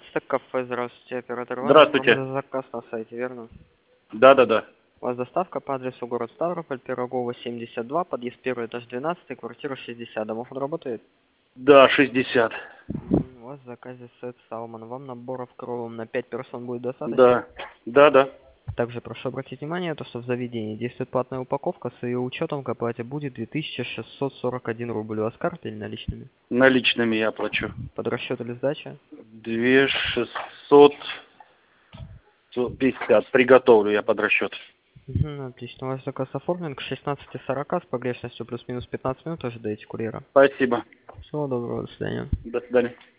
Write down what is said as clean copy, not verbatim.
11 кафе, здравствуйте, оператор Иван. Здравствуйте. Оформлен заказ на сайте, верно? Да. У вас доставка по адресу город Ставрополь, Пирогова, 72, подъезд 1, этаж 12, квартира 60. Домофон работает? Да, 60. У вас в заказе сет Салман. Вам наборов кровом на 5 персон будет достаточно? Да. Также прошу обратить внимание, то, что в заведении действует платная упаковка, с ее учетом к оплате будет 2641 рубль. У вас картой или наличными? Наличными я плачу. Под расчет или сдача? 2650. Приготовлю я под расчет. Отлично. У вас заказ оформлен к 16:40 с погрешностью плюс-минус 15 минут. Ожидаете курьера. Спасибо. Всего доброго, до свидания. До свидания.